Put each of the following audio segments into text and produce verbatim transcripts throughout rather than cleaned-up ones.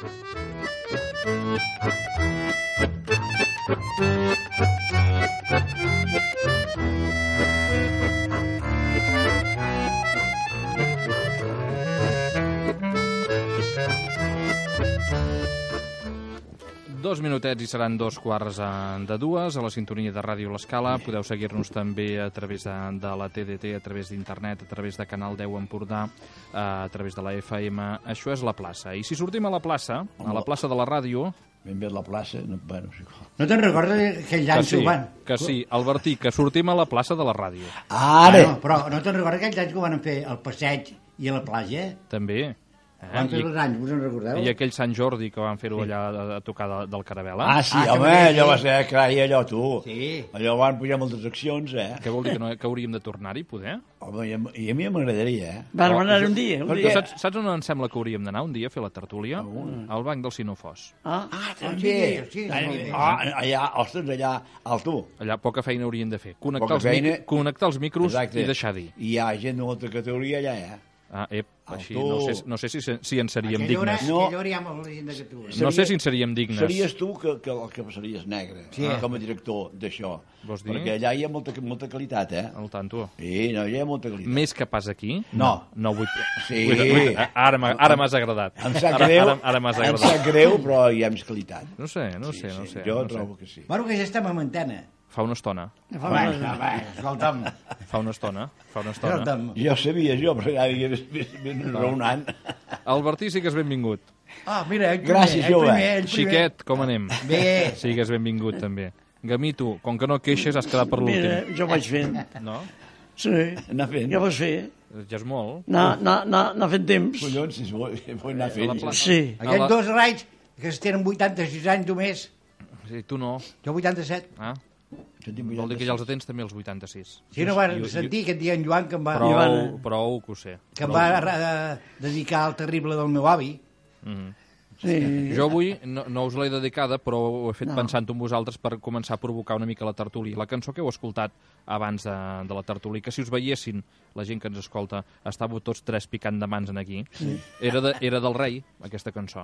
Dos minutets i seran dos quarts de dues a la sintonia de Ràdio L'Escala. Podeu seguir-nos també a través de, de la T D T, a través d'internet, a través de Canal deu Empordà, a través de la F M. Això és la plaça. I si sortim a la plaça, a la plaça de la ràdio... Ben bé la plaça... No, bueno, sí. No te'n recordes aquell any que sí, que ho van? Que sí, Albertí, que sortim a la plaça de la ràdio. Ara! Bueno, però no te'n recordes aquells anys que ho van fer al passeig i a la platja? També. Eh? Van fer I, els anys, vos en recordeu? I aquell Sant Jordi que van fer-ho allà a, a tocar de, del Caravela. Ah, sí, Ah, home, que allò sí. va ser, carai, allò, tu. Sí. Allò van pujar moltes accions, eh? Què vol dir, que, no, que hauríem de tornar-hi, poder? Home, i a, i a mi m'agradaria, eh? Vam Oh, anar jo- un dia, un Perquè dia. saps, saps on em sembla que hauríem d'anar un dia a fer la tertúlia? Al banc del Sinofós. Ah, Ah, també. Sí, sí. Ah, allà, ostres, allà, al tu. Allà poca feina haurien de fer. Connectar, Poca els, mic feina. connectar els micros Exacte. i deixar dir. I hi ha gent de molta categoria allà, eh? Ah, ep, Al així, tu. no sé, no sé si, si en seríem Aquella hora, dignes. No. aquella hora hi ha molta gent de Catalunya. No sé si en seríem dignes. Series tu que, que, que series negre, Sí. com a director d'això. Vols dir? Perquè allà hi ha molta, molta qualitat, eh? Al tanto. Sí, no, hi ha molta qualitat. Més que pas aquí? No. No vull... Sí. Vull, vull, ara m'ha- ara m'has agradat. Em sap Ara, greu, ara, ara m'has em agradat. sap greu, però hi ha més qualitat. No sé, no sé, no sí, sé. jo no trobo sé. que sí. Bueno, que ja estem amb antena. Fa una estona. fa Home, una- home, escolta'm. Fa una estona. Fa una estona. Escolta'm. Jo sabia, jo, però ja hi havies ben raonant. Albertí, sigues benvingut. Ah, mira, ell primer, Gràcies, ell jove. primer, ell primer. Xiquet, com anem? Bé. Sigues benvingut, també. Gamito, com que no queixes, has quedat per Mira, l'últim. jo vaig fent. No? Sí, Anar fent. ja vas fer. Ja és molt. Anar, anar, anar, anar fent temps. Collons, si es vol, vol anar A la fent. plaça. Sí. Aquells dos raigs que es tenen vuitanta-sis anys només. Sí, tu no. Jo vuitanta-set. Ah? Jo tinc Vol dir que ja els atents també els vuitanta-sis. Si no van Jo- jo- sentir aquest dia en Joan que em va, Prou, Ivana. prou que ho sé. que em va eh, dedicar al terrible del meu avi. Mhm. Sí. Jo avui no, no us l'he dedicada, però ho he fet no. pensant en vosaltres per començar a provocar una mica la tertúlia. La cançó que heu escoltat abans de, de la tertúlia, que si us veiessin, la gent que ens escolta, estàveu tots tres picant de mans en aquí, sí. era, de, era del rei, aquesta cançó.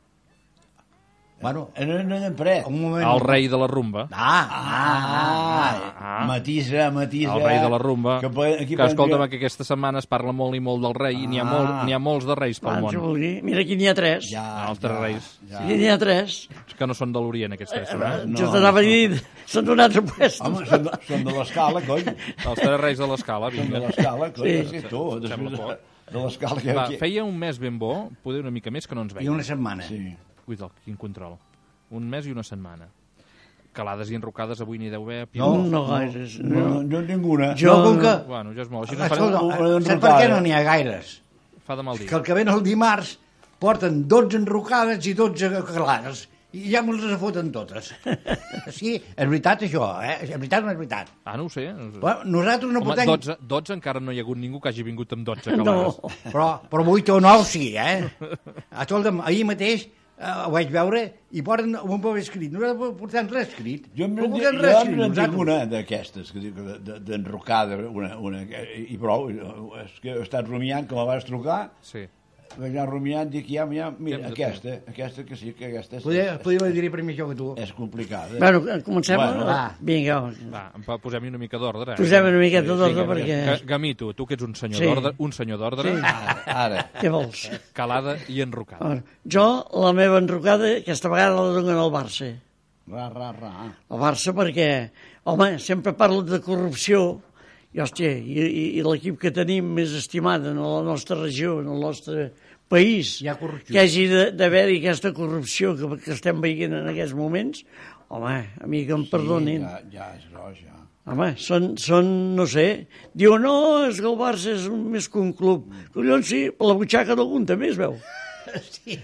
Bueno, No, no n'hem pres. un moment... El rei de la rumba. Ah, ah, ah. Ah, matisa, matisa. El rei de la rumba, Que, que, po- aquí que escolta'm, prendria- que aquesta setmana es parla molt i molt del rei, i n'hi ha, Ah. molt, n'hi ha molts de reis pel Abans ho món. vulgui. Mira, aquí n'hi ha tres. Ja, Els tres ja, reis. Ja. Aquí n'hi ha tres. Que no són de l'Orient, aquests tres. Eh? no, Jo t'anava a dir, són d'un altre puesto. Home, són de, són de l'escala, cony. Els tres reis de l'escala, Són de vinga. l'escala, cony. Sí. Sí, tu, Em sembla després poc. de, de l'escala que... Va, que- feia un mes ben bo, poder una mica més que no ens I veiem. una setmana. Sí. Cuida'l, quin control. Un mes i una setmana. Calades i enrocades avui n'hi deu haver. No. No, no gaires. No, No. no ninguna. Jo- No, com que... Bueno, ja és molt. Així no farem... Escolta, una saps per enrocada. què no n'hi ha gaires? Fa de mal dir. Que el que ven el dimarts porten dotze enrocades i dotze calades. I ja me'ls foten totes. Sí, és veritat això, eh? És veritat o no és veritat? Ah, no ho sé. Bueno, nosaltres no Home, portem... dotze, dotze encara no hi ha hagut ningú que hagi vingut amb dotze No. calades. Però, però vuit o nou sí, eh? Escolta'm, ahir mateix eh, ho vaig veure i posen un paper escrit. Nosaltres portem res escrit. Jo em No n'he portem res escrit, tinc nosaltres. una d'aquestes, que dic, de- de- d'enrocada, una, una, i prou. És que he estat rumiant, que me vas trucar, Sí. vaig anar rumiant, dic, ja, ja, mira, Què hem de aquesta, aquesta que sí, que aquesta és, Podria, podria dir primer això que tu. és complicada. Bueno, comencem? Bueno, va. Vinga, va. Va, pa- posem-hi una mica d'ordre. Eh? Posem una miqueta d'ordre Vinga, perquè... Ga- Gamito, tu que ets un senyor Sí. d'ordre, un senyor d'ordre, Sí. Ara, ara. Què vols? calada i enrocada. A veure, jo, la meva enrocada, aquesta vegada la donen al Barça. Ra, ra, ra. Al Barça perquè, home, sempre parlen de corrupció, i, hòstia, i, i, i l'equip que tenim més estimat en la nostra regió, en el nostre país, Hi ha corrupció. que hagi de- d'haver-hi aquesta corrupció que, que estem veient en aquests moments, home, a mi que em perdonin. Ja, ja és gros, ja. Home, són, són, no sé, diuen, no, és que el Barça és un, més que un club. Collons, sí, per la butxaca d'algun també es veu. Sí.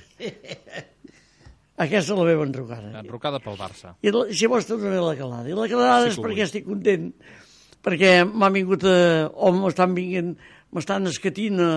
Aquesta és la meva enrocada. Enrocada pel Barça. I la, si vols, també la calada. I la calada Sí és que ho perquè vull. estic content, perquè m'ha vingut, a, o m'estan vinguent, m'estan escatint a,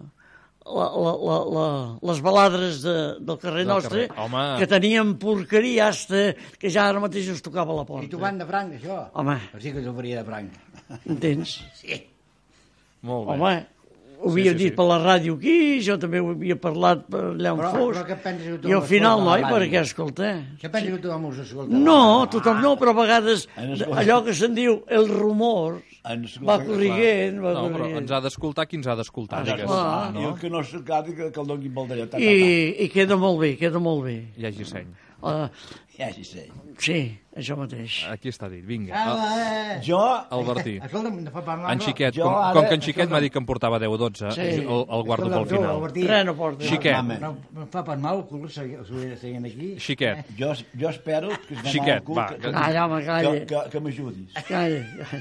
la, la, la, la, les baladres de, del carrer Del nostre, carrer. Home. que teníem porqueria hasta que ja ara mateix es tocava a la porta. I tu van de franc, això? Home. Sí que t'ho faria de franc. Entens? Sí. Molt bé. Home, ho havia sí, dit sí. per la ràdio aquí, jo també ho havia parlat per allà on Però- fos. però què penses que tu I al vols final, escoltar a noi, la per ràdio? què escoltar? Què pensa que tothom us escolta? No, tothom no, però a vegades En escolta. allò que se'n diu el rumor En escolta, va corriguent, va No, però corriguent. ens ha d'escoltar qui ens ha d'escoltar, Ah, digues. clar. I el que no s'escolta, que, que el donin pel d'allò. Ta, ta, ta. I, I queda molt bé, queda molt bé. Hi hagi seny. Uh, Ja, sí, sí. sí, això mateix. Aquí està dit, vinga. Ah, El- eh. Jo, Albertí. Escolta'm, no fa parlar... En Xiquet, Jo com, ara- com que en Xiquet escolta'm. m'ha dit que em portava deu o dotze, Sí. el, el guardo pel tu, final. Albertí, Res no porta. Xiquet. Mama. No, no em fa pas mal el cul seguir seguint aquí. Xiquet, jo, jo espero que es Xiquet, al cul, va, que, que- que, Calla, home, calla. que, que, que m'ajudis. Calla, calla.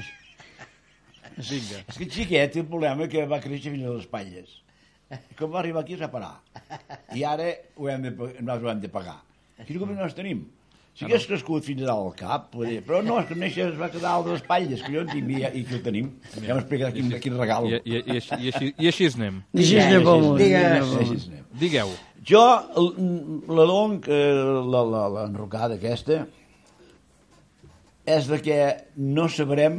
vinga. És que el xiquet té un problema que va créixer fins a les espatlles. I com va arribar aquí es va parar. I ara ho hem de, pa- nosaltres ho hem de pagar. Quin govern no tenim? Si hagués crescut fins a dalt al cap, podria... però no, és que néixer es va quedar a les espatlles, que jo en tinc, i, i aquí el tenim. Ja m'explicarà quin, quin regal. I, i, i, així, i, així, I així es anem. I així anem pel món. Digues. anem pel Així món. anem. Digueu. Jo, el- la long, la, la, l'enrocada aquesta, és de que no sabrem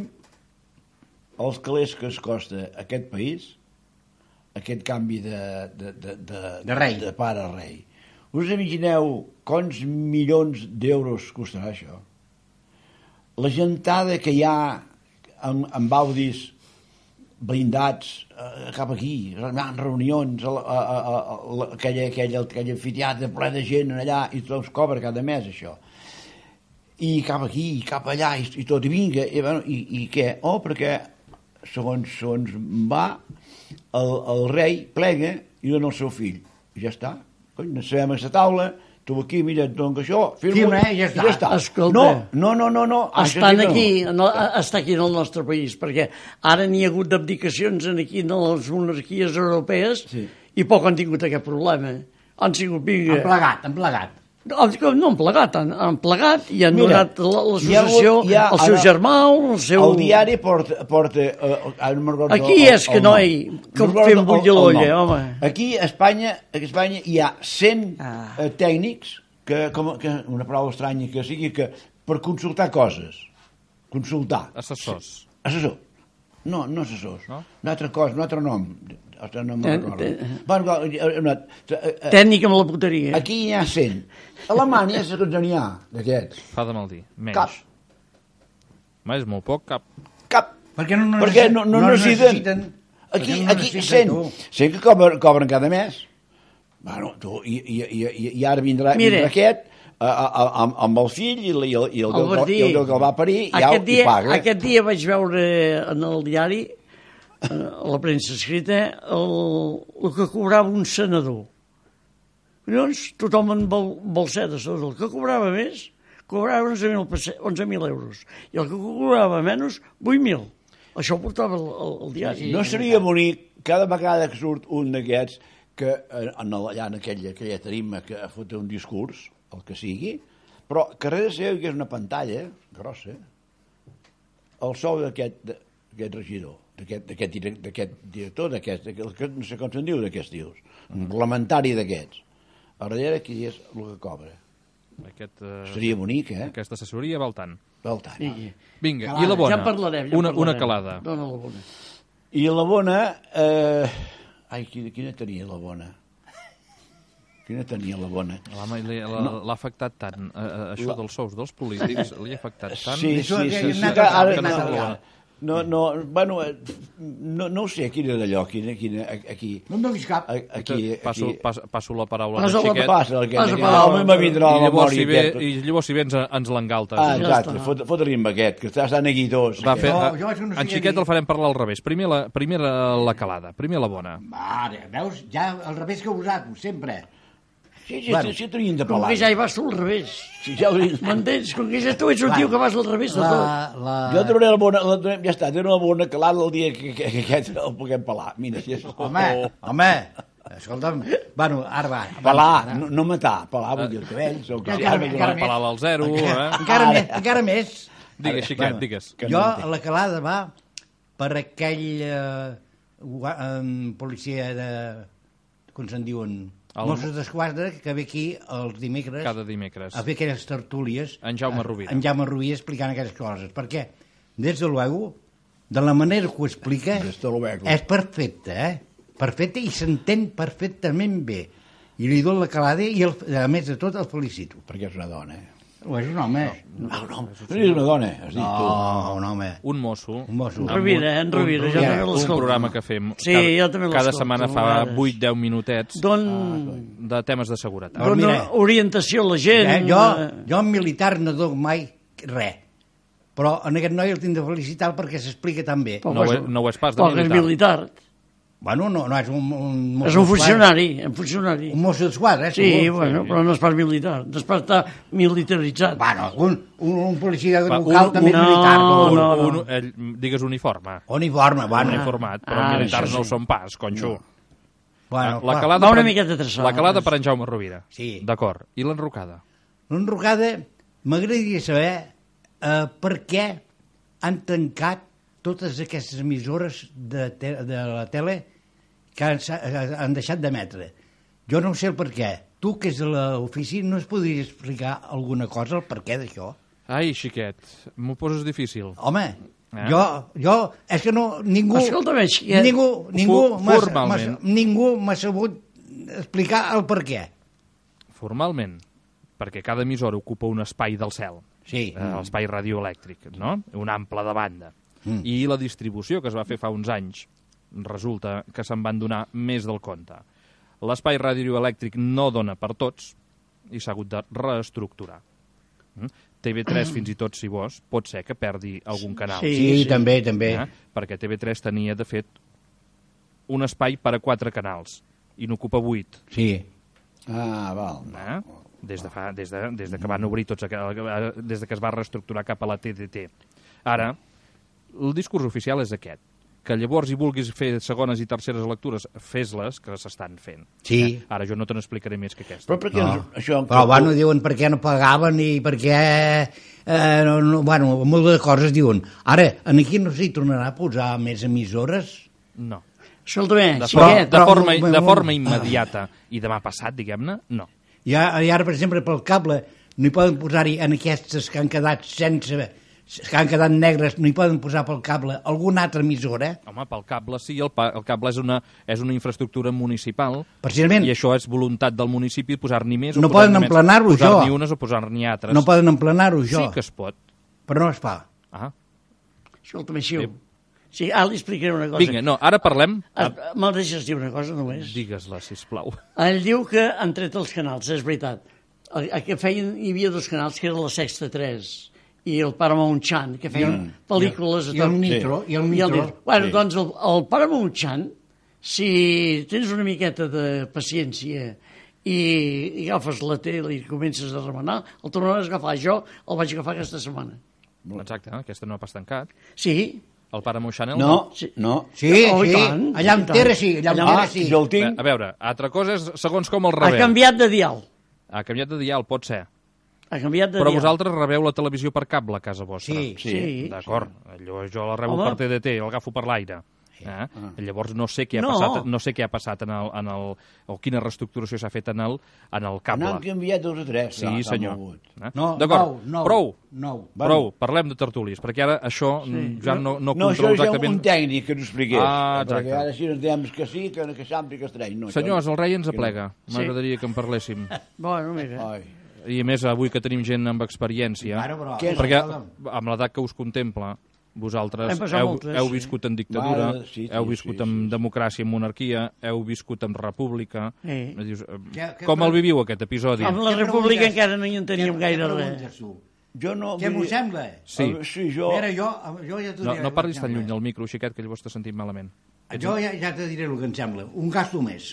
els calés que es costa a aquest país, aquest canvi de, de, de, de, De rei. de pare a rei. Us imagineu quants milions d'euros costarà això? La gentada que hi ha en, en Baudis blindats eh, cap aquí, en reunions, a, la- a, a, a, a, aquell, aquell, aquell anfiteatre ple de gent allà, i tot es cobra cada mes, això. I cap aquí, i cap allà, i, i tot, i vinga, i, bueno, i, i què? Oh, perquè, segons, segons va, el, el rei plega i dona el seu fill. I ja està. Cony, ens sabem a la taula, tu aquí, mira, et dono això, firmo, Firma, eh, i ja està. I ja està. Escolta. No, no, no, no, no. Ah, això Estan sí que no. aquí, en el, està aquí en el nostre país, perquè ara n'hi ha hagut d'abdicacions en aquí en les monarquies europees Sí. i poc han tingut aquest problema. Han sigut, vinga... En plegat, en plegat. No, no han plegat, han, han plegat i han Mira, donat la- hi ha l'associació hagut- hi ha- al seu ara- germà, al seu... El diari porta... porta uh, no me'n recordo Aquí el- és que, el nom. noi, que No me'n recordo fem el- bullir el l'olla, nom. home. Aquí a Espanya, a Espanya hi ha cent Ah. eh, tècnics, que, com, que una paraula estranya que sigui, que per consultar coses. Consultar. Assessors. Assessor. No, no assessors. No? Una altra cosa, un altre nom. Ostres, no me'n Ten- recordo. ten- Bueno, eh, una, eh, eh, Tècnic amb la puteria. aquí hi ha cent. A Alemanya és que n'hi ha, d'aquests. Fa de mal dir. Menys. Cap. Ma, és molt poc, cap. Cap. Perquè no, no, Perquè necess- no, no, no necessiten. necessiten. Aquí, Perquè no aquí necessiten, cent. tu. cent que cobren, cobren cada mes. Bueno, tu, i, i, i, i, i ara vindrà, Mira. vindrà aquest a, a, a, amb, amb el fill i, el, i, el, i, el, El Bertí, i el, que el va parir i, ja, aquest i dia, paga. Aquest dia vaig veure en el diari, eh, a la premsa escrita, el, el que cobrava un senador. Llavors, tothom en vol, vol ser de senador. El que cobrava més, cobrava onze mil euros. I el que cobrava menys, vuit mil. Això ho portava el, el, el diari. No seria bonic, cada vegada que surt un d'aquests, que eh, en el, allà en aquella, aquella tarima que fot un discurs, el que sigui, però que darrere seu hi ha una pantalla grossa, el sou d'aquest d'aquest regidor, d'aquest d'aquest direc- d'aquest director, d'aquest, d'aquest- no sé com se'n diu d'aquests tios, un parlamentari d'aquests. A darrere qui és el que cobra. Aquest, eh, Seria bonic, eh? Aquesta assessoria va al tant. Pel tant. Digui. Vinga, Calada. i la bona? Ja en parlarem. Ja una, en una parlarem. calada. Dóna la bona. I la bona... Eh... Ai, quina, quina tenia la bona? Quina tenia la bona? L'ha l'ha- l'ha afectat tant, eh, eh, això La- dels sous dels polítics, li ha afectat tant... Sí, Això sí, que sí, hem sí, anat que al cap, ara hem anat al no, cap. no, no, bueno, eh, no, no ho sé, quina d'allò, quina, quina, aquí, No em donis cap. aquí, aquí, passo, passo, passo la paraula Passa al la- xiquet, passa, el que, Passa que, per no, la- a mi me vindrà i la llavors, si memòria ve, aquest. i llavors si ve ens, ens l'engaltes. Ah, Ja exacte, està. fot, fot-li amb aquest, que està, està neguitós. Va fer, No, a, jo vaig a una en filla xiquet dir- el farem parlar al revés. Primer la, primer la, la calada, primer la bona. Mare, veus? Ja al revés que vosaltres, sempre. Sí, sí, Bueno, sí, sí, tenien de Com pelar. que ja hi vas tu al revés. Sí, ja ho dic. M'entens? Com que ja tu ets un tio que vas al revés de tot. La, la... Jo donaré la bona, la, ja està, donaré la bona calada el dia que, que, que aquest el puguem pelar. Mira, si és... Home, home, escolta'm, bueno, ara va. Pelar, no, no matar, pelar, vull dir, el cabell. O que Encara- sí, encara ara, Pelar al zero, eh? Encara més, encara més. Digues, xiquet, digues. Que Jo, no entenc. la calada va per aquell eh, gua- em, policia de... com se'n diuen? El- Mossos d'Esquadra, que ve aquí els dimecres Cada dimecres. a fer aquelles tertúlies. En Jaume eh, Rovira. En Jaume Rovira explicant aquelles coses. Perquè, des de luego, de la manera que ho explica, Des de luego. és perfecte, eh? perfecte i s'entén perfectament bé. I li dono la calada i, el, a més de tot, el felicito. Perquè és una dona, eh? O és un home? No, no, no. No és una dona, has dit tu. No, un home. Un mosso. Un mosso. amb Rovira, eh, en Rovira, jo un, també un l'escolto. programa que fem Sí, cada, jo també cada l'escolto, setmana fa a vegades. vuit deu minutets Don, de temes de seguretat. Doncs dona mira. orientació a la gent. Eh, jo, eh, jo en militar no dono mai res. Però en aquest noi el tinc de felicitar perquè s'explica tan bé. Però, No ho bueno, és- no ho és pas de però que és militar. militar. Bueno, no, no és un, un mosso És un d'esquadra. funcionari, un funcionari. Un mosso d'esquadra, eh? Sí, segur. bueno, però no és pas militar. No és pas estar militaritzat. Bueno, un, un, un policia Va, local un- també és no, militar. no, Un, no. un, ell, digues uniforme. Uniforme, bueno. Uniformat, però ah, militars això no ho sí. són pas, conxo. bueno la clar. calada Va una per- miqueta traçada. La calada per en Jaume Rovira. Sí. D'acord. I l'enrocada? L'enrocada, m'agradaria saber eh, per què han tancat totes aquestes emissores de, te de la tele que han, han deixat d'emetre. Jo no sé el per què. Tu, que és de l'ofici, no es podria explicar alguna cosa, el per què d'això? Ai, xiquet, m'ho poses difícil. Home, Eh? jo, jo, és que no, ningú... Escolta'm, xiquet. Ningú, ningú Fo- m'ha formalment. m'ha- ningú m'ha sabut explicar el per què. Formalment, perquè cada emissora ocupa un espai del cel, Sí. eh, l'espai radioelèctric, no? Un ample de banda. Mm. I la distribució que es va fer fa uns anys, resulta que se'n van donar més del compte. L'espai radioelèctric no dona per tots i s'ha hagut de reestructurar. Mm? T V tres, fins i tot, si vols, pot ser que perdi algun canal. Sí. Sí, també, també. Eh? Perquè T V tres tenia, de fet, un espai per a quatre canals i n'ocupa vuit. Sí. Ah, val. Eh? Des, de fa, des, de, des de que van obrir tots, aqu- des de que es va reestructurar cap a la T D T. Ara, el discurs oficial és aquest, que llavors hi vulguis fer segones i terceres lectures, fes-les, que s'estan fent. Sí. Eh? Ara jo no te n'explicaré més que aquesta. Però per què No. no. això... Però bueno, diuen per què no pagaven i per què... Eh, no, no, bueno, moltes de coses diuen. Ara, en aquí no s'hi tornarà a posar més emissores? No. Escolta'm, De, xiquet. forma, de, però- forma, però- de forma immediata i demà passat, diguem-ne, no. I ara, i ara, per exemple, pel cable, no hi poden posar-hi en aquestes que han quedat sense... que han quedat negres, no hi poden posar pel cable alguna altra emissora? Home, pel cable sí, el, pa, el cable és una, és una infraestructura municipal Precisament. i això és voluntat del municipi posar-n'hi més o No posar-n'hi poden menys, emplenar-ho, això. posar-n'hi unes o posar-n'hi altres. No poden emplenar-ho, això. Sí que es pot. Però no es fa. Ah. Escolta'm, així. Sí, ara li explicaré una cosa. Vinga, no, ara parlem... Ah, me'l deixes dir una cosa només? Digues-la, sisplau. Ell diu que han tret els canals, és veritat. El, el que feien, hi havia dos canals, que era la Sexta tres i el Paramount Chan, que feien I- pel·lícules... I el Nitro, i el Nitro. Nitro. Bueno, Sí. doncs el, el Paramount Chan, si tens una miqueta de paciència i, i agafes la tele i comences a remenar, el tornaràs a agafar. Jo el vaig agafar aquesta setmana. Exacte, eh? Aquesta no ha pas tancat. Sí, El Paramount Channel... No, Sí. no. Sí, Oh, i sí. tant, Allà i en tant. Terra sí, allà en Allà- Terra Ah, sí. jo el A, tinc... a veure, altra cosa és segons com el ha rebeu. canviat de dial. Ha canviat de dial, pot ser. Ha canviat de Però dial. vosaltres rebeu la televisió per cable a casa vostra. Sí, Sí. D'acord, allò jo la rebo Home. per T D T, l'agafo per l'aire. Eh? Llavors no sé què ha No. passat, no sé què ha passat en el, en el, o quina reestructuració s'ha fet en el, en el cable. N'han canviat dos o tres. Sí, s'ha- s'ha senyor. mogut. Eh? No, D'acord, nou, nou, prou, nou. prou, parlem de tertulis, perquè ara això sí. ja no, no, No, això controlo és un exactament... tècnic que ens expliqués. Ah, exacte. Perquè ara si ens diem que sí, que, que s'ampli que es treny. No, això- Senyors, el rei ens aplega. Sí. M'agradaria que en parléssim. Bueno, mira. Ai. I a més, avui que tenim gent amb experiència, Ara, però- Què és? perquè escolta'm. amb l'edat que us contempla, vosaltres Hem passat heu, moltes, heu sí. viscut en dictadura, Mare, sí, sí, heu viscut sí, en sí. democràcia, en monarquia, heu viscut en república. Sí. Dius, eh, Què- què com pre- el viviu, aquest episodi? Amb la Què república preguntes? encara no hi enteníem Què- gaire què res. preguntes tu? Jo no... Què m'ho vull dir- sembla? Sí. Ah, Sí, jo... Mira, jo, jo ja t'ho No, diré. no el parlis que tan em lluny sembla. del micro, xiquet, que llavors t'has sentit malament. Jo ja, ja te diré el que em sembla. Un gasto més.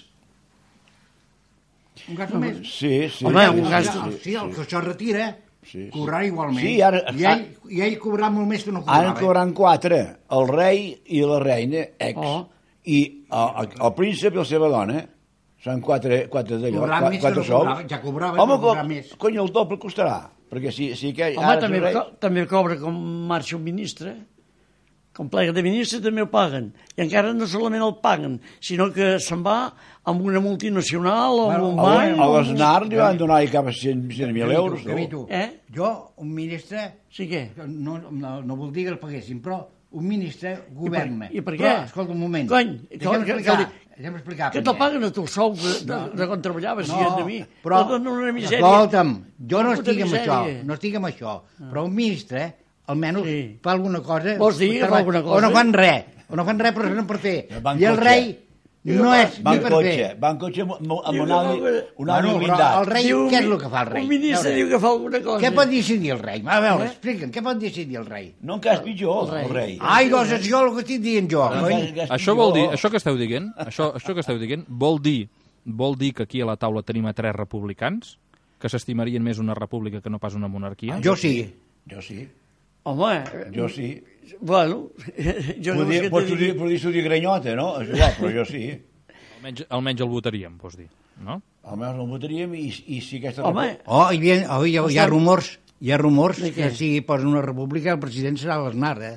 Un gasto més. Sí, sí. Home, sí, un sí, gasto- sí, Sí, el que això retira, Sí, sí. cobrarà igualment. Sí, ara- I ell, I ell cobrarà molt més que no cobrava. Ara en cobraran quatre, el rei i la reina, ex, Oh. i el, el, el príncep i la seva dona. Són quatre, quatre d'allò, Cobrarà qua- més que quatre no sous. cobrava, ja cobrava, Home, però cobrarà co- més. cony, el doble costarà. Perquè si, si aquell... Home, ara també, és el rei... co també cobra com marxa un ministre. Com plega de ministre també ho paguen. I encara no solament el paguen, sinó que se'n va amb una multinacional o amb Bueno, un A, banc. a o amb un- l'Esnar li van donar cap a cent mil euros. Que mi tu. No? Eh? Jo, un ministre, Sí que? no, no, no vol dir que el paguessin, però un ministre governa. I per, i per què? Però, escolta, un moment. Cony, que, Deixa'm que, que, explicar. li, deixa'm explicar. Que te'l paguen a tu el sou de, de, de quan treballaves, no, de mi. Però, no, no, una misèria. escolta'm, jo no Una estic amb misèria. això, no estic amb això, però un ministre, almenys, Sí. fa alguna cosa... Vols dir que fa alguna cosa? O no fan res, o no fan res, però no per fer. Van I el cotxe. rei no és Van ni per cotxe, fer. van cotxe amb, amb Diu un que ali, fa- un Bueno, ali però blindat. el rei, Diu què és un- el que fa el rei? Un ministre A diu veure, que fa alguna cosa. Què pot decidir el rei? A veure, Eh? explica'm, què pot decidir el rei? No, encara és pitjor, El rei. el rei. Ai, doncs és jo el que estic dient jo. Encara- cony. encara és Això vol dir, pitjor. això que esteu dient, això, això que esteu dient, vol dir, vol dir que aquí a la taula tenim a tres republicans que s'estimarien més una república que no pas una monarquia? Jo sí. Jo sí, Home, jo sí. bueno, jo no Podria, sé què pots te dir, dic. podries dir granyota, no? És igual, però jo sí. Almenys, almenys el votaríem, vols dir, no? Almenys el votaríem i, i si aquesta... Home, Oh, hi havia, oh, hi ha, hi ha rumors, hi ha rumors De què? que si posen una república el president serà l'Aznar, eh?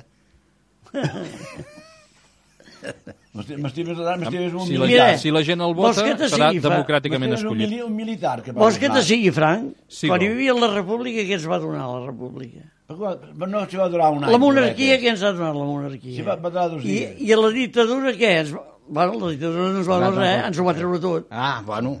M'estimes m'estimes un Si la, militar. gent, si la gent el Vols vota, que te serà sigui, Fra? democràticament M'estimes un, escollit. mili, un militar. Que vols que parla. te sigui franc? Sí, Quan hi vol. havia la república, què ens va donar la república? Però no s'hi va durar un any. La monarquia, correcte. què ens ha donat la monarquia? Sí, va- va durar dos I, dies. I a la dictadura, què? Ens... va- Bueno, la dictadura no ens va Va, donar va, res, va. ens ho va treure tot. Ah, bueno.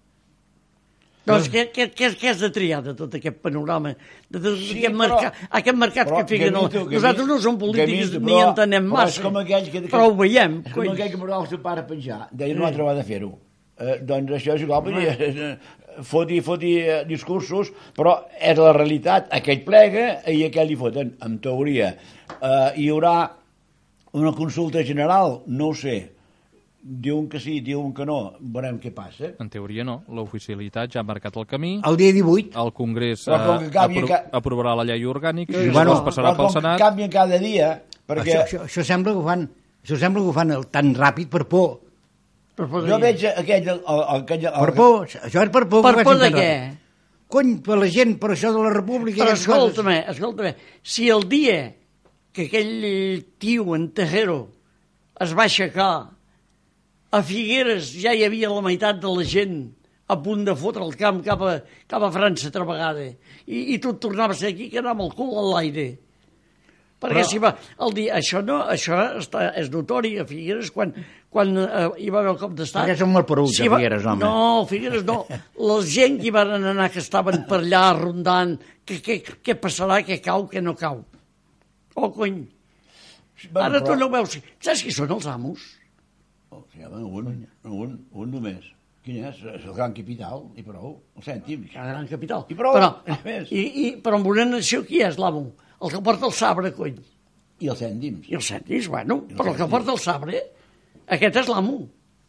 Doncs què, què, què, què has de triar de tot aquest panorama, de tot Sí, aquest, però- mercat, aquest mercat però que fiquen... Gamito, el- Gamito, Nosaltres no som polítics Gamito, ni però- entenem però és massa, com aquell que- que- però ho veiem. És com cony. aquell que m'haurà el seu pare penjar. Deia, no altre va de fer-ho. Eh, doncs això és igual, vull dir, eh, foti, foti eh, discursos, però és la realitat. Aquell plega i aquell li foten. En teoria, eh, hi haurà una consulta general? No ho sé. Diuen que sí, diuen que no. Veurem què passa. En teoria no, l'oficialitat ja ha marcat el camí, El dia divuit, el Congrés Però com eh, que canvia apro ca- aprovarà la llei orgànica i Sí, bueno, bueno, passarà Però pel com que Senat. canvien cada dia, perquè això, això, això sembla que ho fan, això sembla que ho fan el- tan ràpid per por. Per por de jo què? veig aquell... El, el, aquell el, Per por, això és per por. que Per ho por facin de tan què? ràpid. Cony, per la gent, per això de la república... Però i aquestes coses. escolta'm, escolta'm, si el dia que aquell tio en Tejero es va aixecar, a Figueres ja hi havia la meitat de la gent a punt de fotre el camp cap a, cap a França altra vegada, i, i tu et tornaves aquí que anava amb el cul a l'aire. Perquè Però- si va, el dia, això no, això està, és notori a Figueres quan, quan eh, hi va haver el cop d'estat. Perquè som molt peruts, Si a va- Figueres, home. No, Figueres no. La gent que hi van anar, que estaven per allà rondant, què, què, què passarà, què cau, què no cau. Oh, cony. Bueno, Ara però- tu no veus... Saps qui són els amos? Oh, sí, home, un, un, un només. Quin és? És el gran capital, i prou. El cèntims. La gran capital. I prou, Però, a més. i, i, però en una nació qui és l'amo? El que porta el sabre, cony. I els cèntims. I els cèntims, bueno, els però el que cèntims. porta el sabre, aquest és l'amo.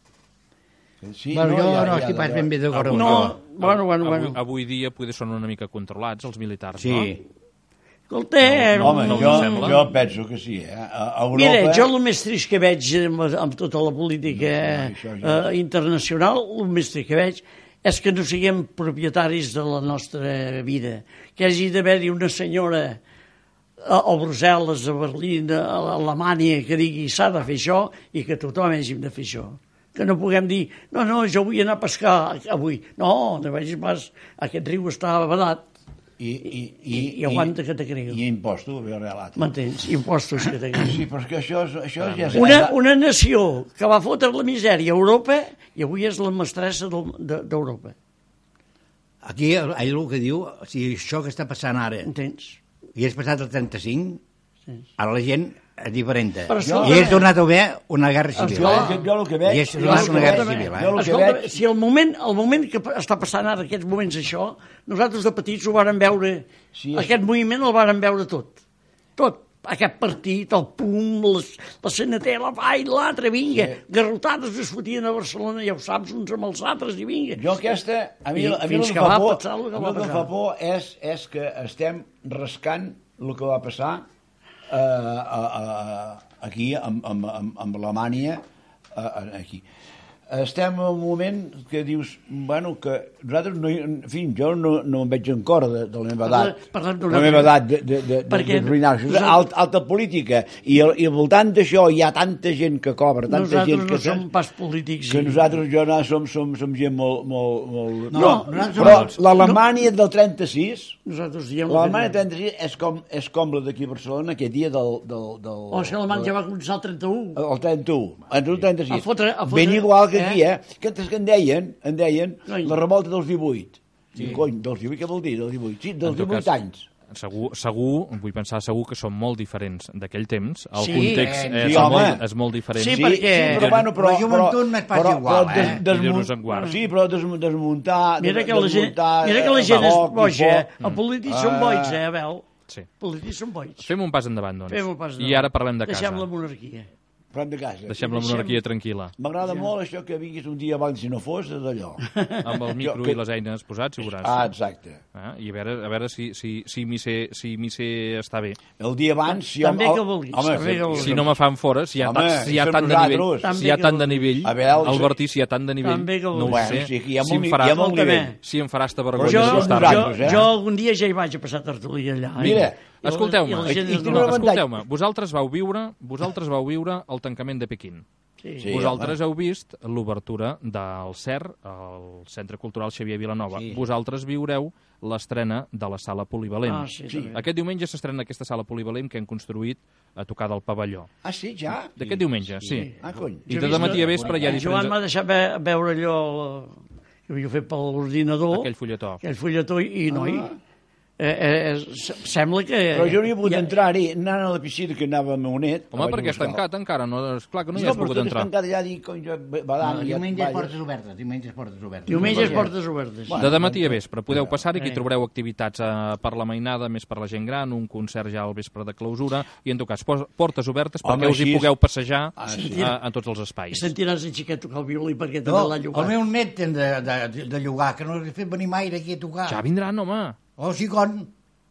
Sí, Bueno, jo ja- no ja- estic pas ja- ben bé d'acord amb No, això. bueno, bueno, avui, bueno. avui dia poder són una mica controlats, els militars, Sí. no? Escolta, No, home, no us jo, sembla? jo penso que sí, eh? A Europa... mira, jo el més trist que veig amb, amb tota la política No, això ja- eh, internacional, el més trist que veig és que no siguem propietaris de la nostra vida, que hagi d'haver-hi una senyora a, a Brussel·les, a Berlín, a Alemanya, que digui s'ha de fer això i que tothom hàgim de fer això. Que no puguem dir, no, no, jo vull anar a pescar avui. No, no vegis pas, aquest riu està badat. I, i, I- i aguanta que te crego. I impostos, ve relat. M'entens? Impostos que t'agradi. Sí, però és que això, és- això ja és... Una, una nació que va fotre la misèria a Europa i avui és la mestressa del- de- d'Europa. Aquí, ell el que diu, si això que està passant ara, Entens? i és passat el trenta-cinc, Sí. ara la gent és diferent. Però I escolta- és donat a haver una guerra civil. Escolta, Eh? Jo el que veig... I és jo donat el que una guerra veig- civil, eh? Jo el que Escolta, veig... si el moment, el moment que està passant ara, aquests moments això, nosaltres de petits ho vàrem veure, Sí, és- aquest moviment el vàrem veure tot. Tot. Aquest partit, el PUM, les, la C N T, la F A I, l'altre, vinga. Sí. Garrotades es fotien a Barcelona, ja ho saps, uns amb els altres, i vinga. Jo aquesta, a mi, I a mi fins el que que fa va por, passar el que a mi va el que passar. fa por és, és que estem rascant el que va passar eh, a, a, aquí amb, amb, amb, amb Alemanya eh, aquí. estem en un moment que dius, bueno, que nosaltres, no, en fi, jo no, no em veig encara de, de la meva edat, Parlem de la meva edat de, de, de, Perquè de ruïnar. nosaltres- Alt, alta política, i al, i al voltant d'això hi ha tanta gent que cobra, tanta Nosaltres gent que... no som pas polítics. que i- nosaltres jo no, som, som, som gent molt... molt, molt... No, però nosaltres però som- l'Alemanya del trenta-sis, Nosaltres diem... l'Alemanya del trenta-sis és com, és com la d'aquí a Barcelona aquest dia del... del, del O sigui, l'Alemanya ja va començar el trenta-u. el trenta-u, entre el trenta-sis. A fotre- a fotre- ben igual que aquí, eh? eh? Que, que en deien, en deien Ai. la revolta dels divuit. Sí. Cony, dels divuit, què vol dir, dels divuit? Sí, dels En tot divuit cas, anys. Segur, segur, vull pensar segur que són molt diferents d'aquell temps. El Sí, context eh, és, sí, home. molt, és molt diferent. Sí, Sí, perquè- sí, però, bueno, però, La joventut no és pas però, igual, però des, eh? desmun- I Déu-nos en guard. Sí, però des, desmuntar... Mira que la gent, desmuntar, mira que la eh, gent és foc i boja, eh? foc. Els polítics són Ah. boigs, eh, veu? Sí. Polítics són boigs. Fem un pas endavant, doncs. Fem un pas I ara parlem de casa. Deixem la monarquia. Parlem de casa. Deixem la monarquia tranquil·la. M'agrada molt això que vinguis un dia abans si no fos, és d'allò. Amb el micro Jo, que- i les eines posats, si veuràs. Ah, exacte. Ah, I a veure, a veure si, si, si m'hi sé, si m'hi sé està bé. El dia abans... Si També home, que vulguis, home, també que vulguis. Si no me fan fora, si hi ha, Home, ta- si hi ha som tant de nivell, nosaltres. si hi ha També tant de que nivell, A veure, el Bertí, si hi ha tant de nivell, També que no ho vulguis. sé. Bueno, sí, que hi ha si molt em ni- farà, hi ha molt Escolta nivell. bé. si em farà esta Però vergonya jo- d'acostar-me. jo, nosaltres, eh? jo algun dia ja hi vaig a passar tertúlia allà. eh? Mira, I la- Escolteu-me, i la i- gent i és tinc no, una normal. avantatge. escolteu-me, vosaltres vau viure, vosaltres vau viure el tancament de Pequín. Sí. Sí. Vosaltres heu vist l'obertura del C E R, el Centre Cultural Xavier Vilanova. Sí. Vosaltres viureu l'estrena de la sala polivalent. Ah, sí, també. Aquest diumenge s'estrena aquesta sala polivalent que hem construït a tocar del pavelló. Ah, sí, ja? D'aquest diumenge, sí. Ah, cony. I Jo de he vist dematí a que- vespre hi ha El Joan m'ha diferents... deixat ve, veure allò eh, que havia fet per l'ordinador, Aquell fulletó. aquell fulletó, i, i noi, eh, eh, eh, sembla que... Però jo no hi he pogut ja- entrar-hi, anant a la piscina que anava amb meu net. Home, el vaig perquè és buscar. tancat encara, no, és clar que no hi No, has però pogut tot és entrar. tancat allà, dic, cony, jo, No, badant, ja et diumenge balles. portes obertes, diumenge portes obertes. Diumenge és Perquè- portes obertes. Bueno, De dematí a vespre podeu passar i aquí Eh. trobareu activitats eh, per la mainada, més per la gent gran, un concert ja al vespre de clausura i en tot cas pos- portes obertes perquè Home, us hi així és- pugueu passejar Ah, sí. a, a tots els I espais. sentiràs el xiquet tocar el violí perquè també No, l'ha el llogat. meu net ten de, de, de llogar, que no l'he fet venir mai aquí a tocar. Ja vindran, home. Oh, sí, con.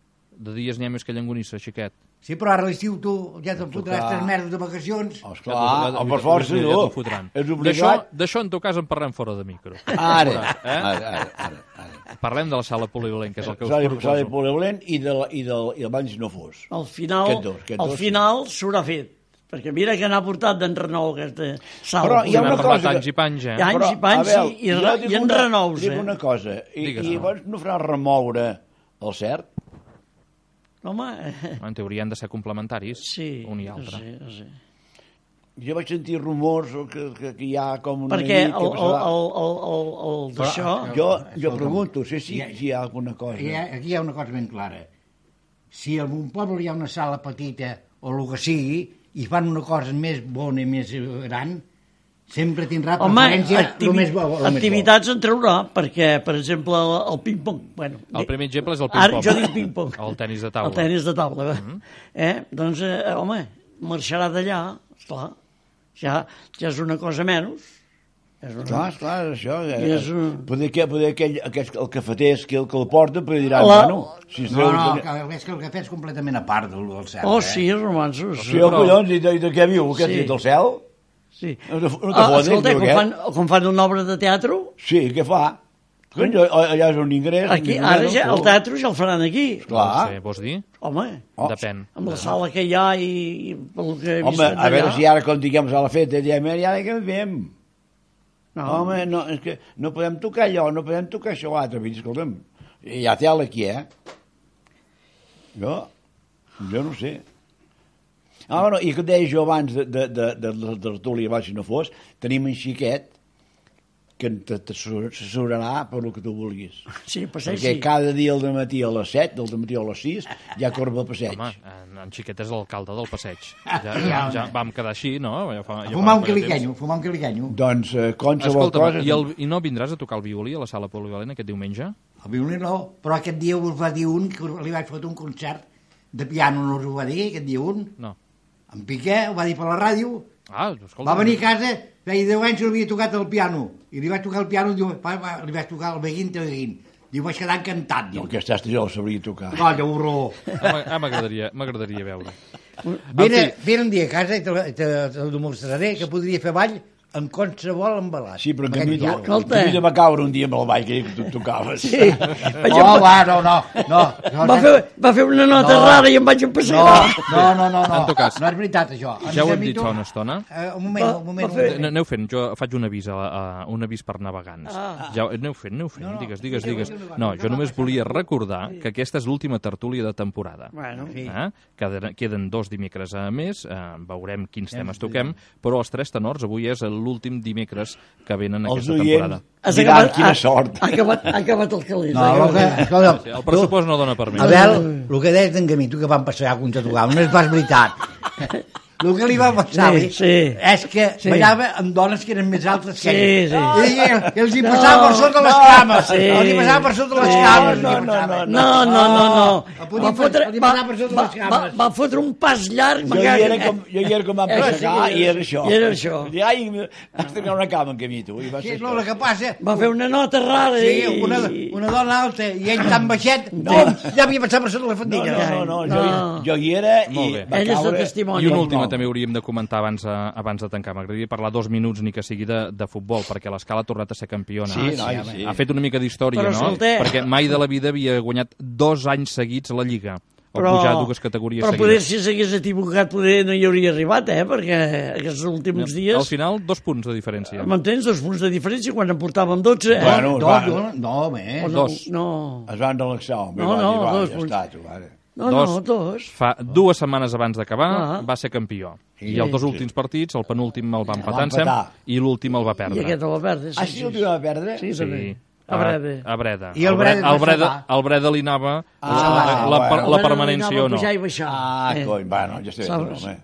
De dies n'hi ha més que llangonissa, xiquet. Sí, però ara a l'estiu tu ja te'n fotràs Tocar. tres merdes de vacacions. Oh, esclar, Ja oh, t'ho- per força, ja no. t'ho fotran. És D'això, obligat. d'això en tot cas en parlem fora de micro. Ara, Eh? ara, ara, ara, ara. Parlem de la sala polivalent, que és el que us S'ha de, s'ha de proposo. polivalent i, de, la- i, del, i abans no fos. Al final, Aquests dos, aquests al dos, final s'haurà fet. Perquè mira que n'ha portat d'enrenou aquesta sala. Però hi ha Hem una parlat cosa anys que- i panys, eh? Hi ha anys Però, i panys a veure, i, i, jo re- dic i en una- renous, dic eh? una cosa, i, Digues, i no. llavors no farà remoure el cert? Home, eh, En teoria han de ser complementaris, sí. un i no altre. sé, no sé. Jo vaig sentir rumors que, que, que hi ha com una Perquè nit el, que el, passarà. el, el, el, el d'això... Però- Jo, jo Escolta'm, pregunto, sé si, hi ha- si hi ha alguna cosa. Hi ha, aquí hi ha una cosa ben clara. Si en un poble hi ha una sala petita o el que sigui, i fan una cosa més bona i més gran, sempre tindrà Home, preferència activi el més bo. el més bo. activitats en traurà, perquè, per exemple, el, el ping-pong... Bueno, El primer exemple és el Ara ping-pong. jo dic ping-pong. El tenis de taula. El tenis de taula. Mhm. eh? Doncs, eh, home, marxarà d'allà, esclar, ja, ja és una cosa menys. És una... Clar, esclar, això. Eh, I és un- poder, que, poder aquell, aquest, el cafeter és que el, que el porta, però diran, La- bueno, si es No, treu... no, que, és que el cafè és completament a part del, del cel. Oh, eh? sí, romansos. Sí, oh, collons, i de, i de què viu? Aquest Sí. sí. del cel? Sí. No te, no te Ah, fotis, escolta, diu quan aquest. fan, quan fan una obra de teatre, Sí, què fa? Cony, allà és un ingrés. aquí, un ara ingrés, ja, no? el teatre ja el faran aquí. Clar. No sé, vols dir? Home, Oh. Depèn. amb la sala que hi ha i, i pel que he vist Home, a d'allà. veure si ara quan tinguem a la feta diem, i ara què fem? No, Home, no, és que no podem tocar allò, no podem tocar això altre. Vull dir, escolta'm, hi ha tela aquí, eh? Jo, jo no sé. Ah, bueno, i que deia jo abans de, de, de, de, de la tertúlia, abans si no fos, tenim un xiquet que t'assessorarà per el que tu vulguis. sí, passeig, Perquè sí. cada dia al matí a les set, del matí a les sis, ja corba el passeig. Home, en, en Xiquet és l'alcalde del passeig. Ja, ja, ja vam quedar així, no? Ja fa, ja fa Fumar un gaire quiliquenyo, fumar un quiliquenyo. Doncs eh, qualsevol Escolta'm, cosa... i, el, i no vindràs a tocar el violí a la sala polivalent aquest diumenge? El violí no, però aquest dia us va dir un que li vaig fotre un concert de piano, no us ho va dir, aquest dia un. No. En Piqué, ho va dir per la ràdio, Ah, escolta. va venir a casa, feia deu anys que no havia tocat el piano, i li vaig tocar el piano, diu, va, va, li vaig tocar el beguint, el beguint. Diu, vaig quedar encantat, No, diu. que estàs jo el sabria tocar. Colla, burro. Ah, ah, m'agradaria m'agradaria veure. Vine, En fi. vine un dia a casa i te, te, te demostraré que podria fer ball en qualsevol embalat. Sí, però amb que a mi, aquest llarg. Escolta. tu va caure un dia amb el ball que tu tocaves. Sí. No, va, no, no, no. no Va fer, va fer una nota No. rara i em vaig empassegar. No, no, no, no, En tot cas. no és veritat, això. Ja ho hem Em dit tu- fa una estona. Eh, un moment, Va- un moment. va un fer- moment. Aneu fent, jo faig un avís, a, a, un avís per navegants. Ah. Ja, aneu fent, aneu fent, No, no, digues, digues, sí, digues. sí, sí, No, sí, jo sí, només sí, volia sí. recordar que aquesta és l'última tertúlia de temporada. Bueno, Sí. Eh? Queden, queden dos dimecres a més, eh, veurem quins temes toquem, però els tres tenors avui és l'últim dimecres que venen Els aquesta oients temporada. has diran acabat, quina ha- sort. Ha acabat, ha acabat el calés. No, ha el acabat. que, escolta, Sí, el pressupost no dona per més. Abel, el que deies d'en Gamí, tu que van passar a tocar, no és pas veritat. El que li va passar Sí, sí. és que Sí. ballava amb dones que eren més altes que Sí, ell. sí. I, i els hi No, passava per sota les no, cames. sí. Els hi passava per sota les Sí. cames. No, els hi no, passava. No, no, no, no. El podia Va fotre, els hi va, passava per sota va, les va, cames. va fotre un pas llarg. Jo me hi cago era en- com, jo hi era com vam Eh, passegar sí, i era això. i era això. I, ai, has de una cama en camí, tu. I va Sí, ser no, el això. que passa... Va fer una nota rara. Sí, i... una, una dona alta i ell tan baixet, No. pum, ja havia passat per sota la No, faldilla. no, no, no, No. jo, jo hi era Molt i bé. va Ell és el caure... testimoni. I una Com última no. també hauríem de comentar abans de, abans de tancar. M'agradaria parlar dos minuts, ni que sigui de, de futbol, perquè l'Escala ha tornat a ser campiona. Sí, noi, sí. Ha fet una mica d'història, Però, no? escolta- Perquè mai de la vida havia guanyat dos anys seguits la Lliga. O Però, pujar dues categories però poder, seguides. si s'hagués equivocat, poder no hi hauria arribat, eh? Perquè aquests últims dies... Al final, dos punts de diferència. M'entens? Dos punts de diferència quan en portàvem dotze, eh? Bueno, No, va. jo, no, home. O no, dos. No, Es van relaxar, home. No, va no, dir, va, dos ja punts. està, tu, ara. no, Dos. no, dos. Fa dues setmanes abans d'acabar Ah. va ser campió. I Sí. els dos últims partits, el penúltim el va empatar, em empatar. sembla, i l'últim el va I perdre. aquest el va perdre. Ah, sí, l'últim va perdre? Sí, Sí, també. a, A Breda. a Breda. I el Breda es va el Breda, salvar. el Breda li anava Ah, la, la, bueno. la permanència o no. Pujar i baixar. Ah, Eh. cony, bueno, ja sé, Sabes? home.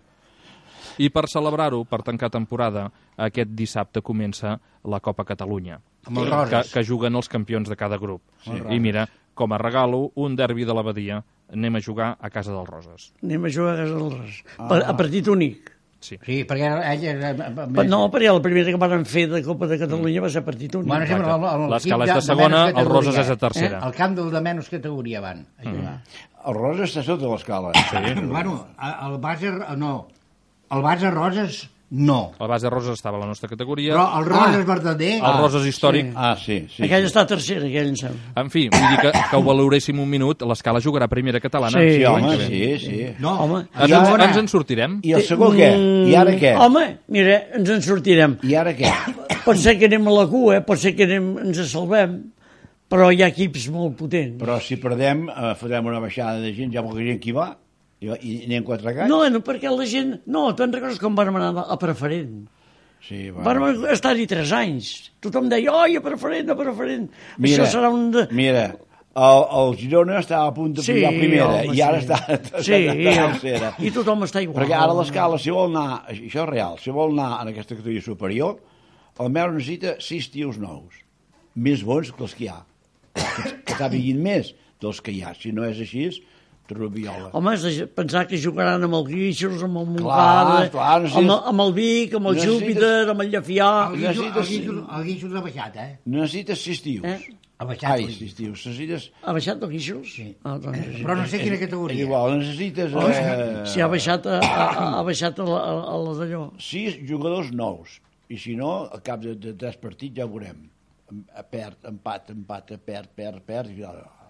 I per celebrar-ho, per tancar temporada, aquest dissabte comença la Copa Catalunya, Amb els que, Roses. que juguen els campions de cada grup. I mira, com a regalo, un derbi de l'Abadia, anem a jugar a casa dels Roses. Anem a jugar a casa del Res. Ah. A partit únic. Sí. Sí, perquè ell era... Però no, perquè la primera que van fer de Copa de Catalunya va ser a partit únic. Bueno, sí, però el, el, L'escala és l'equip de segona, menys el categoria. Roses és de tercera. Eh? El camp del de menys categoria van a jugar. El Rosa està sota l'escala. Sí. Bueno, el base... No. El base Roses, no. El base Roses estava a la nostra categoria, Però el Roses verdader... el Roses històric. Ah, sí, sí. Aquell està a tercera, aquell em sembla. En fi, vull dir que, que ho valoréssim un minut, l'Escala jugarà a primera catalana. Sí. Sí, l'any home, que ve. sí, sí. No, Home, Ens, Ja, ens, bona. ens en sortirem? I el segon què? I ara què? Mm, Home, mira, ens en sortirem. I ara què? Pot ser que anem a la cua, pot ser que anem, ens salvem, però hi ha equips molt potents. Però si perdem, eh, fotrem una baixada de gent, ja poca gent que hi va, i, i anem quatre gats. No, no, perquè la gent... No, te'n recordes com vam anar a preferent? Sí, va. Vam estar-hi tres anys. Tothom deia, oi, a preferent, a preferent. Mira, Això serà un... De... mira, el, el Girona estava a punt de Sí, pujar a primera, home, i ara sí. està, està, Sí, està a tercera. i tothom està igual. Perquè ara l'escala, si vol anar, això és real, si vol anar en aquesta categoria superior, el meu necessita sis tios nous, més bons que els que hi ha, que, que sàpiguin més dels que hi ha. Si no és així, trobiola. Home, has de pensar que jugaran amb el Guíxols, amb el Clar, Montcada, clar, no sé- amb, el- amb el Vic, amb el necessites- Júpiter, amb el Llefià... El Guixos, el necessites- Guixos, el Guixos ha baixat, eh? Necessites sis tios. Eh? Ha baixat. Ai, el Guixos. sis tios. Necessites... Ha baixat el Guíxols? Sí. Ah, doncs, sí. Però no sé quina És categoria. igual, necessites... Eh, Si ha baixat, a, a, ha baixat a, la, a la d'allò. sis jugadors nous. I si no, al cap de, de tres partits ja ho veurem. Em- Perd, empat, empat, perd, perd, perd. I...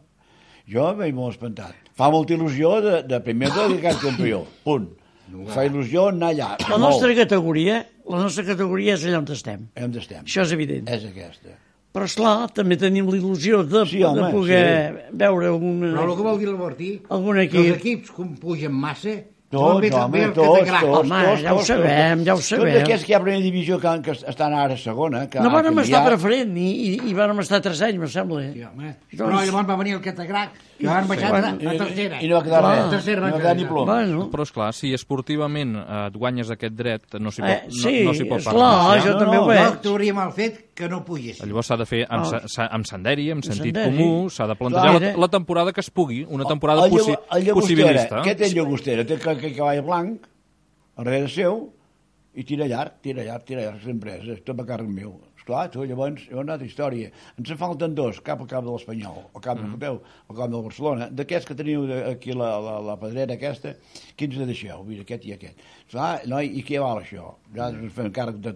Jo em veig molt espantat. Fa molta il·lusió de, de primer de aquest campió. Punt. Fa il·lusió anar allà. La nostra categoria, la nostra categoria és allà on estem. Hem d'estem. Això és evident. És aquesta. Però, esclar, també tenim la il·lusió de, Sí, home, de poder veure un, Però el que vol dir el Martí, algun que els equip... equips, com pugen massa, Tots, ve- home, ve el tots, catagrac. tots, Home, tots, ja ho tots, sabem, tots. ja ho sabem. Tots aquests que hi ha a primera divisió que, que estan ara a segona, que No han vàrem estar canviat. preferent i, i, i vàrem estar tres anys, me sembla. Sí, home. Doncs- Però llavors va venir el catagrac, que van baixar Bueno, a, a tercera. I no va quedar Clar. res. A tercera no van va quedar ni quedar. plom. Bueno, Però, esclar, si esportivament eh, et guanyes aquest dret, no s'hi eh, pot, sí, no, no s'hi pot esclar, parlar. jo No, també no, ho No, veig. t'hauria mal fet que no pugessin. Llavors s'ha de fer amb, Ah. sa- amb senderi, amb sentit senderi. comú, s'ha de plantejar Clar. la, la temporada que es pugui, una temporada El possi Llago- el Llagostera, possibilista. què té el Llagostera? Té que, que cavall blanc, darrere seu, i tira llarg, tira llarg, tira llarg, sempre és, tot a càrrec meu. Esclar, tu, llavors, hi ha una altra història. Ens en falten dos, cap al cap de l'Espanyol, al cap del Foteu, al cap del Barcelona. D'aquests que teniu de- aquí la, la, la pedrera aquesta, quins ne deixeu? Mira, aquest i aquest. Esclar, noi, i què val això? Ja ens fem càrrec de tot.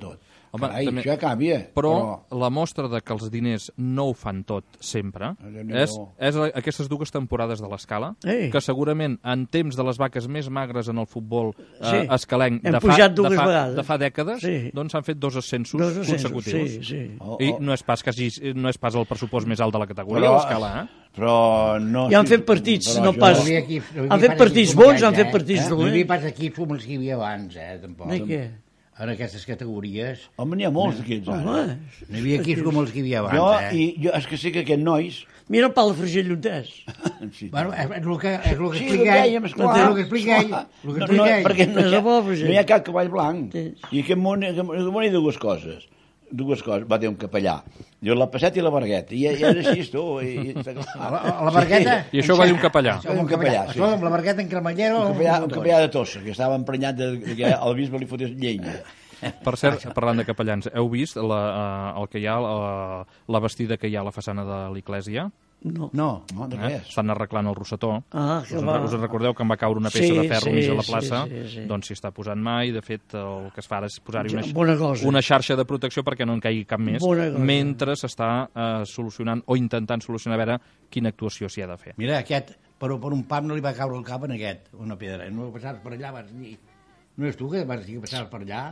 Home, Carai, també... això canvia. Però, Però la mostra de que els diners no ho fan tot sempre és, és aquestes dues temporades de l'Escala, Ei. que segurament en temps de les vaques més magres en el futbol Sí. eh, escalenc Hem de fa, pujat de, dues fa, vegades. de fa dècades, Sí. doncs s'han fet dos ascensos Dos ascensos, consecutius. sí, sí. Oh, I oh. no és pas que hagi, no és pas el pressupost més alt de la categoria, Però- l'Escala, eh? Però no... I han fet partits, però no això- pas... No hi havia equips- no hi Han havia fet pas partits equips com bons, han aquests, fet partits eh? No hi havia dolents. pas equips com els que hi havia abans, eh, tampoc. De què? En aquestes categories Home, n'hi ha molts d'aquests, ara. Home, no hi havia equips com els que hi havia abans, Jo, eh? i, jo, és que sé que aquests nois... mira Pal de Fragell Llontès. Sí, Bueno, és, és el que, és el que sí, explica ho ell. dèiem, esclar. És el que explica ell. El que No, no, explica ell. perquè no hi, És ha, el pobre, sí. no hi ha cap cavall blanc. Sí. I aquest món, aquest món hi ha dues coses. Dues coses. Va dir un capellà. Diu la Passeta i la Bargueta. I, i és així, tu. I, i, A la, a la barqueta... I això ho va dir un capellà. Això va dir Un capellà, sí. Escolta, amb la barqueta en cremallera... un capellà, un capellà de Tossa, que estava emprenyat de, de que el bisbe li fotés llenya. Per cert, parlant de capellans, heu vist la, eh, el que hi ha, la, la vestida que hi ha a la façana de l'església? No. No. No, de Eh? què és? Estan arreglant el rosetó. Ah, que us, va. us en recordeu que em va caure una peça Sí, de ferro sí, mig a la sí, plaça? sí, sí. Doncs s'hi està posant mai. De fet, el que es fa ara és posar-hi una, Bona cosa. una xarxa de protecció perquè no en caigui cap més, Bona cosa. mentre s'està eh, solucionant o intentant solucionar a veure quina actuació s'hi ha de fer. Mira, aquest, però per un pam no li va caure el cap en aquest, una pedra. No passaves per allà, vas dir... No és tu que vas dir que passaves per allà?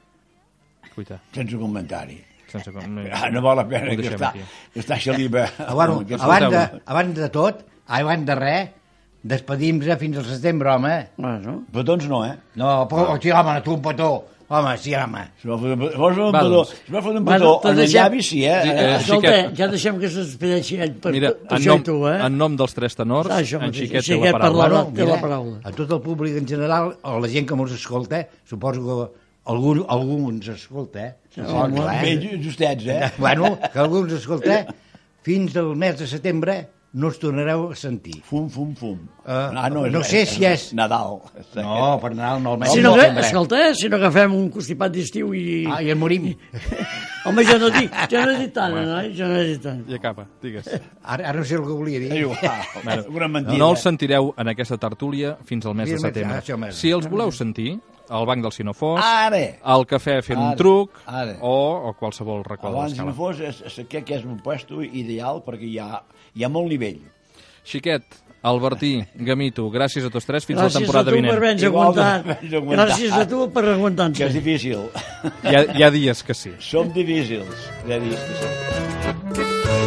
Cuita, Sense comentari. sense... com- Ah, no val la pena Ho que deixem està, aquí. que està xaliva. Ah, bueno, Aquest- abans de, abans de tot, abans de res, despedim-nos fins al setembre, home. Bueno, Petons no, eh? No, però, oh, sí, home, tu un petó. Home, sí, home. Si m'ha fotut un, vols fer un Va, petó, doncs. si m'ha fotut un Bueno, petó te en el deixem- llavi, sí, eh? Sí, Eh, eh, escolta, Xiquet. ja deixem que es despedeixi ell per, Mira, per en això nom, i tu, eh? en nom dels tres tenors, Ah, això en mateix. Xiquet té Xiquet la paraula. parla- Bueno, té la mira, paraula. a tot el públic en general, o la gent que mos escolta, suposo que algú, algú ens escolta, eh? home. Clar, Bé, eh? justets, eh? Bueno, que algú ens escolta, fins al mes de setembre no us tornareu a sentir. Fum, fum, fum. Eh, ah, no, no sé si és- Nadal. No, per anar al mes Si de no, que, setembre. escolta, eh, si no agafem un constipat d'estiu i... Ah, i en morim. Home, jo no dic, jo no he dit tant, eh, noi? Jo no he dit tant. I acaba, digues. Ara, ara no sé el que volia dir. És igual. Bueno, Una mentida. no els sentireu en aquesta tertúlia fins al mes de Fins al mes- setembre. això mes. Si els voleu sentir, al banc del Sinofós, Ara! al cafè fent un Ara, truc, ara. o, o qualsevol racó de Abans, si l'escala. no fos, és, és, aquest que és un puesto ideal perquè hi ha, hi ha molt nivell. Xiquet, Albertí, Gamito, gràcies a tots tres fins Gràcies la temporada a tu vinent. per haver-nos Igual aguantat. d'haver-nos aguantat. Gràcies a tu per aguantar-nos. Que és difícil. Hi ha, hi ha dies que sí. Som difícils. Hi ha dies que sí.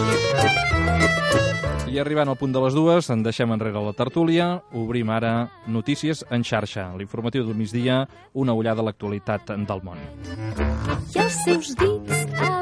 I arribant al punt de les dues, en deixem enrere la tertúlia, obrim ara notícies en xarxa, l'informatiu del migdia, una ullada a l'actualitat del món. I els seus dits